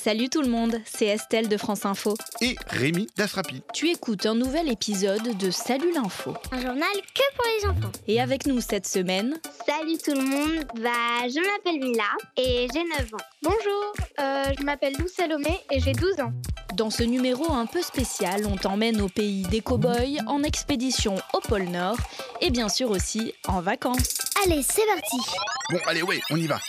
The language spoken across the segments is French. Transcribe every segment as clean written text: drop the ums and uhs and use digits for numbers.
Salut tout le monde, c'est Estelle de France Info. Et Rémi d'Asrapi. Tu écoutes un nouvel épisode de Salut l'Info. Un journal que pour les enfants. Et avec nous cette semaine... Salut tout le monde, je m'appelle Mila et j'ai 9 ans. Bonjour, je m'appelle Lou Salomé et j'ai 12 ans. Dans ce numéro un peu spécial, on t'emmène au pays des cow-boys, en expédition au pôle Nord et bien sûr aussi en vacances. Allez, c'est parti. Bon, allez, ouais, on y va.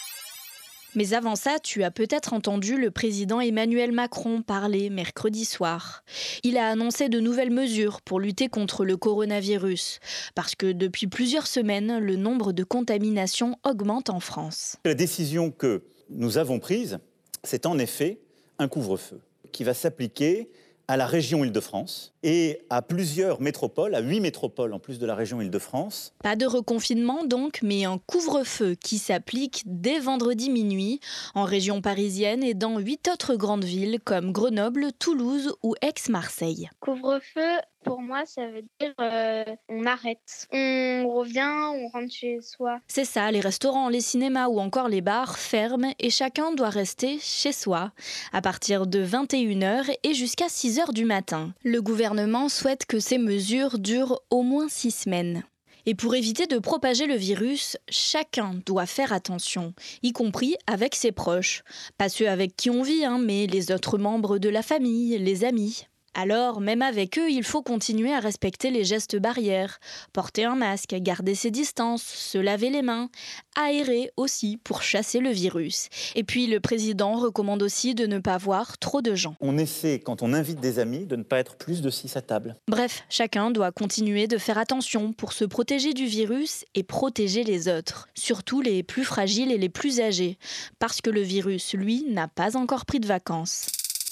Mais avant ça, tu as peut-être entendu le président Emmanuel Macron parler mercredi soir. Il a annoncé de nouvelles mesures pour lutter contre le coronavirus, parce que depuis plusieurs semaines, le nombre de contaminations augmente en France. La décision que nous avons prise, c'est en effet un couvre-feu qui va s'appliquer à la région Île-de-France et à plusieurs métropoles, à 8 métropoles en plus de la région Île-de-France. Pas de reconfinement donc, mais un couvre-feu qui s'applique dès vendredi minuit en région parisienne et dans 8 autres grandes villes comme Grenoble, Toulouse ou Aix-Marseille. Couvre-feu, pour moi, ça veut dire on arrête. On revient, on rentre chez soi. C'est ça, les restaurants, les cinémas ou encore les bars ferment et chacun doit rester chez soi à partir de 21h et jusqu'à 6h du matin. Le gouvernement souhaite que ces mesures durent au moins 6 semaines. Et pour éviter de propager le virus, chacun doit faire attention, y compris avec ses proches. Pas ceux avec qui on vit, mais les autres membres de la famille, les amis. Alors, même avec eux, il faut continuer à respecter les gestes barrières, porter un masque, garder ses distances, se laver les mains, aérer aussi pour chasser le virus. Et puis, le président recommande aussi de ne pas voir trop de gens. On essaie, quand on invite des amis, de ne pas être plus de 6 à table. Bref, chacun doit continuer de faire attention pour se protéger du virus et protéger les autres, surtout les plus fragiles et les plus âgés, parce que le virus, lui, n'a pas encore pris de vacances.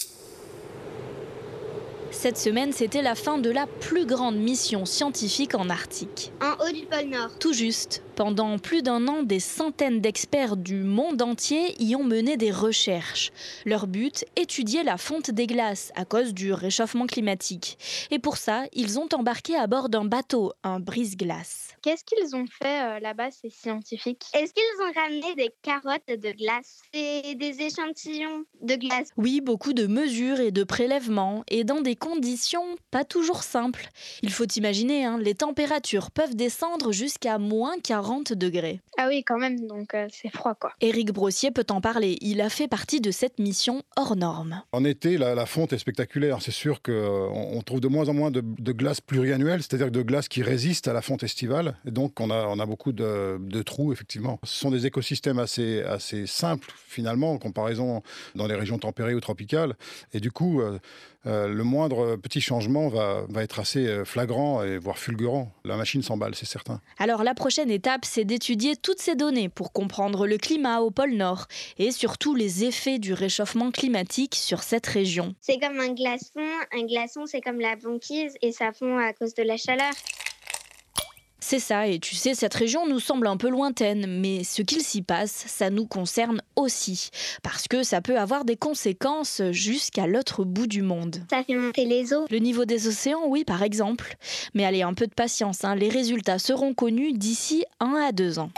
Cette semaine, c'était la fin de la plus grande mission scientifique en Arctique. En haut du pôle Nord. Tout juste. Pendant plus d'1 an, des centaines d'experts du monde entier y ont mené des recherches. Leur but, étudier la fonte des glaces à cause du réchauffement climatique. Et pour ça, ils ont embarqué à bord d'un bateau, un brise-glace. Qu'est-ce qu'ils ont fait là-bas, ces scientifiques? Est-ce qu'ils ont ramené des carottes de glace et des échantillons de glace? Oui, beaucoup de mesures et de prélèvements, et dans des conditions pas toujours simples. Il faut imaginer, les températures peuvent descendre jusqu'à moins 40 degrés. Ah oui, quand même, donc c'est froid, quoi. Éric Brossier peut en parler, il a fait partie de cette mission hors norme. En été, la fonte est spectaculaire. C'est sûr qu'on trouve de moins en moins de glace pluriannuelle, c'est-à-dire de glace qui résiste à la fonte estivale. Et donc, on a beaucoup de trous, effectivement. Ce sont des écosystèmes assez simples, finalement, en comparaison dans les régions tempérées ou tropicales. Et du coup, le moindre petit changement va être assez flagrant et voire fulgurant. La machine s'emballe, c'est certain. Alors, la prochaine étape, c'est d'étudier toutes ces données pour comprendre le climat au pôle Nord et surtout les effets du réchauffement climatique sur cette région. C'est comme un glaçon. Un glaçon, c'est comme la banquise et ça fond à cause de la chaleur. C'est ça, et tu sais, cette région nous semble un peu lointaine, mais ce qu'il s'y passe, ça nous concerne aussi, parce que ça peut avoir des conséquences jusqu'à l'autre bout du monde. Ça fait monter les eaux. Le niveau des océans, oui, par exemple. Mais allez, un peu de patience, les résultats seront connus d'ici 1 à 2 ans.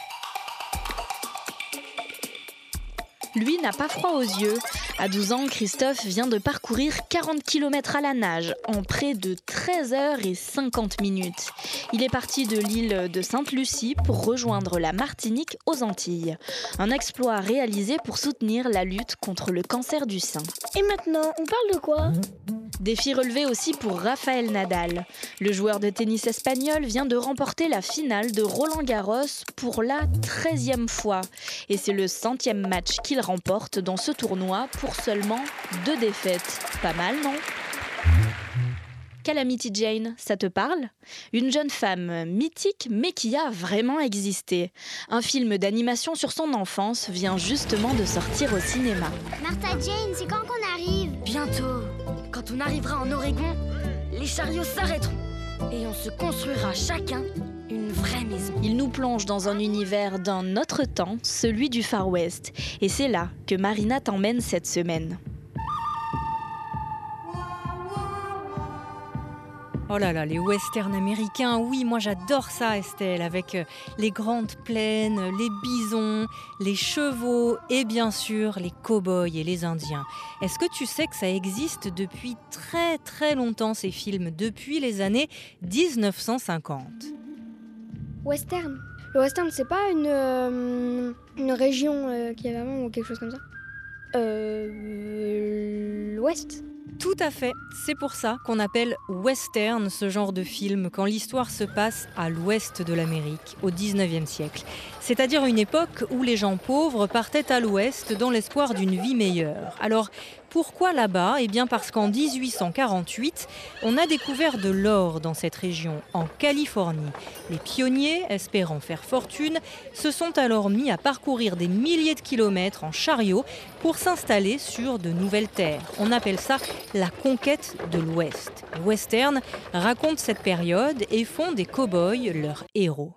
Lui n'a pas froid aux yeux. À 12 ans, Christophe vient de parcourir 40 km à la nage en près de 13h50. Il est parti de l'île de Sainte-Lucie pour rejoindre la Martinique aux Antilles. Un exploit réalisé pour soutenir la lutte contre le cancer du sein. Et maintenant, on parle de quoi? Défi relevé aussi pour Rafael Nadal. Le joueur de tennis espagnol vient de remporter la finale de Roland-Garros pour la 13e fois. Et c'est le 100e match qu'il remporte dans ce tournoi pour seulement 2 défaites. Pas mal, non ? Calamity Jane, ça te parle ? Une jeune femme mythique mais qui a vraiment existé. Un film d'animation sur son enfance vient justement de sortir au cinéma. Martha Jane, c'est quand qu'on arrive? Bientôt. Quand on arrivera en Oregon, les chariots s'arrêteront et on se construira chacun une vraie maison. Il nous plonge dans un univers d'un autre temps, celui du Far West. Et c'est là que Marina t'emmène cette semaine. Oh là là, les westerns américains, oui, moi j'adore ça Estelle, avec les grandes plaines, les bisons, les chevaux et bien sûr les cow-boys et les Indiens. Est-ce que tu sais que ça existe depuis très très longtemps ces films, depuis les années 1950 ? Western. Le western, c'est pas une région qu'il y avait avant ou quelque chose comme ça l'Ouest. Tout à fait, c'est pour ça qu'on appelle western ce genre de film quand l'histoire se passe à l'ouest de l'Amérique, au 19e siècle. C'est-à-dire une époque où les gens pauvres partaient à l'ouest dans l'espoir d'une vie meilleure. Alors, pourquoi là-bas ? Eh bien parce qu'en 1848, on a découvert de l'or dans cette région, en Californie. Les pionniers, espérant faire fortune, se sont alors mis à parcourir des milliers de kilomètres en chariot pour s'installer sur de nouvelles terres. On appelle ça la conquête de l'Ouest. Les westerns racontent cette période et font des cow-boys leurs héros.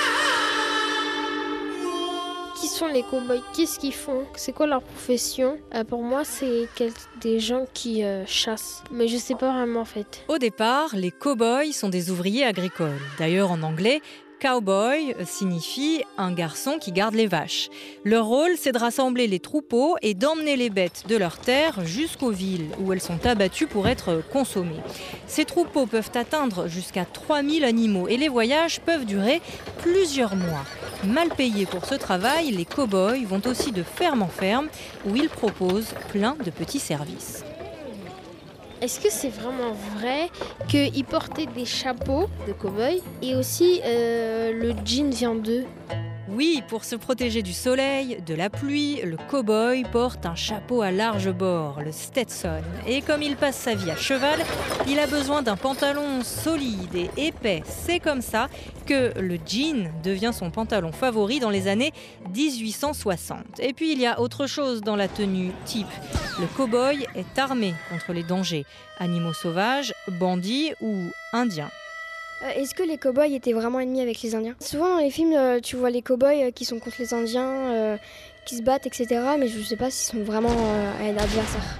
Qui sont les cow-boys? Qu'est-ce qu'ils font? C'est quoi leur profession? Pour moi, c'est des gens qui chassent. Mais je sais pas vraiment en fait. Au départ, les cow-boys sont des ouvriers agricoles. D'ailleurs, en anglais, cowboy signifie un garçon qui garde les vaches. Leur rôle, c'est de rassembler les troupeaux et d'emmener les bêtes de leur terre jusqu'aux villes où elles sont abattues pour être consommées. Ces troupeaux peuvent atteindre jusqu'à 3000 animaux et les voyages peuvent durer plusieurs mois. Mal payés pour ce travail, les cow-boys vont aussi de ferme en ferme où ils proposent plein de petits services. Est-ce que c'est vraiment vrai qu'ils portaient des chapeaux de cow-boy et aussi le jean vient d'eux? Oui, pour se protéger du soleil, de la pluie, le cow-boy porte un chapeau à large bord, le Stetson. Et comme il passe sa vie à cheval, il a besoin d'un pantalon solide et épais. C'est comme ça que le jean devient son pantalon favori dans les années 1860. Et puis il y a autre chose dans la tenue type. Le cow-boy est armé contre les dangers, animaux sauvages, bandits ou indiens. Est-ce que les cow-boys étaient vraiment ennemis avec les Indiens? Souvent dans les films, tu vois les cow-boys qui sont contre les Indiens, qui se battent, etc. Mais je ne sais pas s'ils sont vraiment adversaires.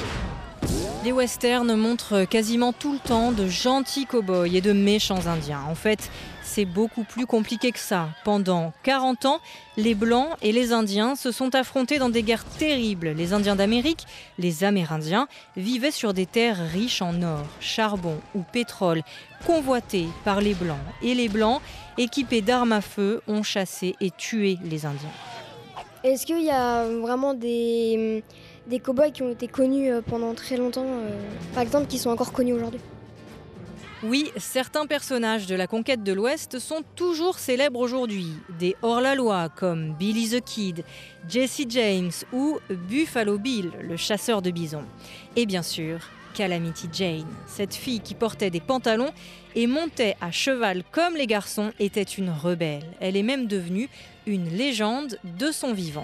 Les westerns montrent quasiment tout le temps de gentils cow-boys et de méchants Indiens. En fait, c'est beaucoup plus compliqué que ça. Pendant 40 ans, les Blancs et les Indiens se sont affrontés dans des guerres terribles. Les Indiens d'Amérique, les Amérindiens, vivaient sur des terres riches en or, charbon ou pétrole, convoitées par les Blancs. Et les Blancs, équipés d'armes à feu, ont chassé et tué les Indiens. Est-ce qu'il y a vraiment des cow-boys qui ont été connus pendant très longtemps, par exemple, qui sont encore connus aujourd'hui? Oui, certains personnages de la conquête de l'Ouest sont toujours célèbres aujourd'hui. Des hors-la-loi comme Billy the Kid, Jesse James ou Buffalo Bill, le chasseur de bisons. Et bien sûr, Calamity Jane, cette fille qui portait des pantalons et montait à cheval comme les garçons, était une rebelle. Elle est même devenue une légende de son vivant.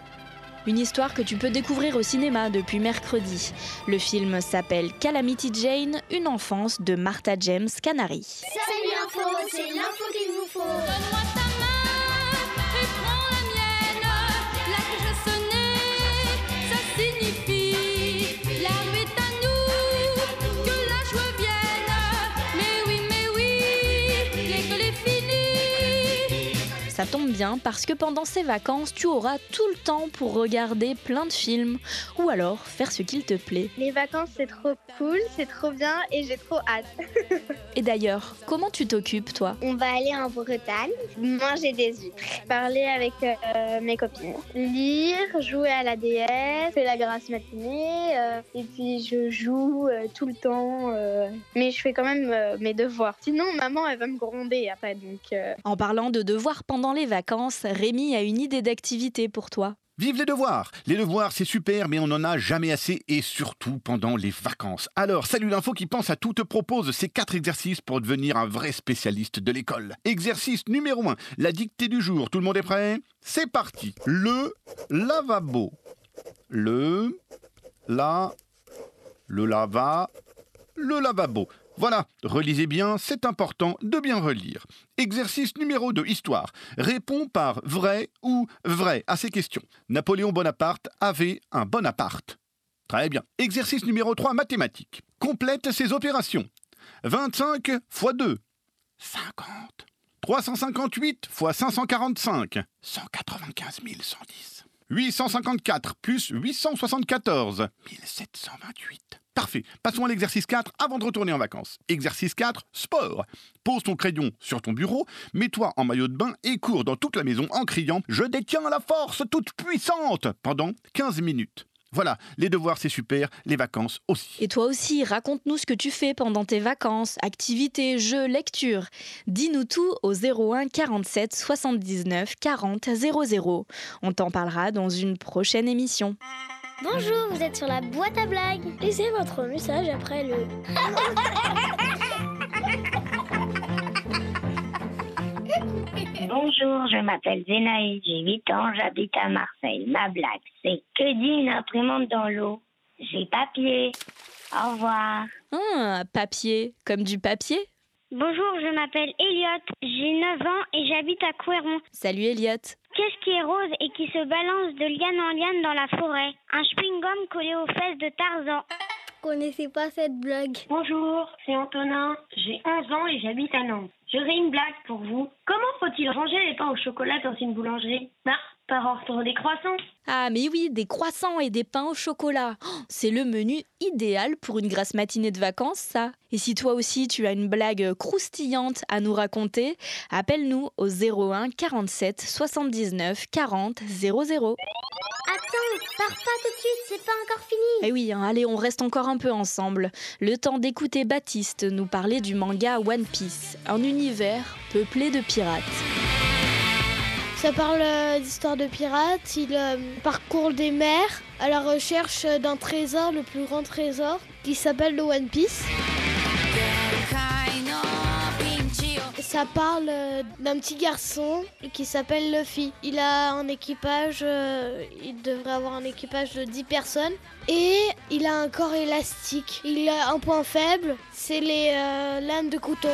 Une histoire que tu peux découvrir au cinéma depuis mercredi. Le film s'appelle Calamity Jane, une enfance de Martha James Canary. Salut l'info, c'est l'info qu'il vous faut. Donne-moi ta main et prends la mienne. La cloche a sonné, ça signifie la rue est à nous, que la joie vienne. Mais oui, l'école est finie. Ça tombe bien parce que pendant ces vacances, tu auras tout le temps pour regarder plein de films ou alors faire ce qu'il te plaît. Les vacances, c'est trop cool, c'est trop bien et j'ai trop hâte. Et d'ailleurs, comment tu t'occupes, toi? On va aller en Bretagne, manger des huîtres, Parler avec mes copines, lire, jouer à la DS, faire la grasse matinée et puis je joue tout le temps. Mais je fais quand même mes devoirs. Sinon, maman, elle va me gronder après. Donc, En parlant de devoirs pendant les vacances, Rémi a une idée d'activité pour toi. Vive les devoirs! Les devoirs, c'est super, mais on n'en a jamais assez, et surtout pendant les vacances. Alors, Salut l'info qui pense à tout te propose ces 4 exercices pour devenir un vrai spécialiste de l'école. Exercice numéro 1, la dictée du jour. Tout le monde est prêt? C'est parti! Le lavabo. Le lavabo. Voilà, relisez bien, c'est important de bien relire. Exercice numéro 2, histoire. Réponds par vrai ou vrai à ces questions. Napoléon Bonaparte avait un bon appart. Très bien. Exercice numéro 3, mathématiques. Complète ces opérations. 25 x 2, 50. 358 x 545, 195 110. 854 plus 874, 1728. Parfait. Passons à l'exercice 4 avant de retourner en vacances. Exercice 4, sport. Pose ton crayon sur ton bureau, mets-toi en maillot de bain et cours dans toute la maison en criant « Je détiens la force toute puissante » pendant 15 minutes. Voilà, les devoirs c'est super, les vacances aussi. Et toi aussi, raconte-nous ce que tu fais pendant tes vacances, activités, jeux, lectures. Dis-nous tout au 01 47 79 40 00. On t'en parlera dans une prochaine émission. Bonjour, vous êtes sur la boîte à blagues. Laissez votre message après le... Bonjour, je m'appelle Zénaïde, j'ai 8 ans, j'habite à Marseille. Ma blague, c'est que dit une imprimante dans l'eau? J'ai papier. Au revoir. Papier, comme du papier? Bonjour, je m'appelle Elliot, j'ai 9 ans et j'habite à Couéron. Salut Elliot. Qu'est-ce qui est rose et qui se balance de liane en liane dans la forêt? Un chewing-gum collé aux fesses de Tarzan. Je connaissais pas cette blague. Bonjour, c'est Antonin, j'ai 11 ans et j'habite à Nantes. J'aurais une blague pour vous. Comment faut-il ranger les pains au chocolat dans une boulangerie? Par ordre des croissants. Ah mais oui, des croissants et des pains au chocolat. C'est le menu idéal pour une grasse matinée de vacances, ça. Et si toi aussi tu as une blague croustillante à nous raconter, appelle-nous au 01 47 79 40 00. Attends, pars pas tout de suite, c'est pas encore fini. Eh oui, allez, on reste encore un peu ensemble. Le temps d'écouter Baptiste nous parler du manga One Piece, un univers peuplé de pirates. Ça parle d'histoire de pirates. Il parcourt des mers à la recherche d'un trésor, le plus grand trésor, qui s'appelle le One Piece. Ça parle d'un petit garçon qui s'appelle Luffy. Il a un équipage, il devrait avoir un équipage de 10 personnes. Et il a un corps élastique. Il a un point faible, c'est les lames de couteau.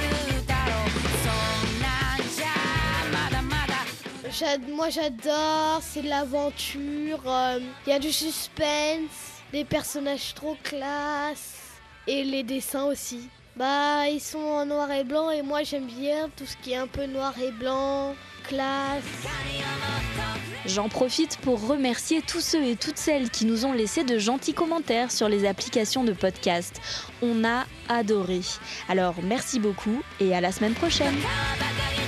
Moi j'adore, c'est de l'aventure, il y a du suspense, des personnages trop classe et les dessins aussi. Ils sont en noir et blanc et moi j'aime bien tout ce qui est un peu noir et blanc, classe. J'en profite pour remercier tous ceux et toutes celles qui nous ont laissé de gentils commentaires sur les applications de podcast. On a adoré. Alors merci beaucoup et à la semaine prochaine.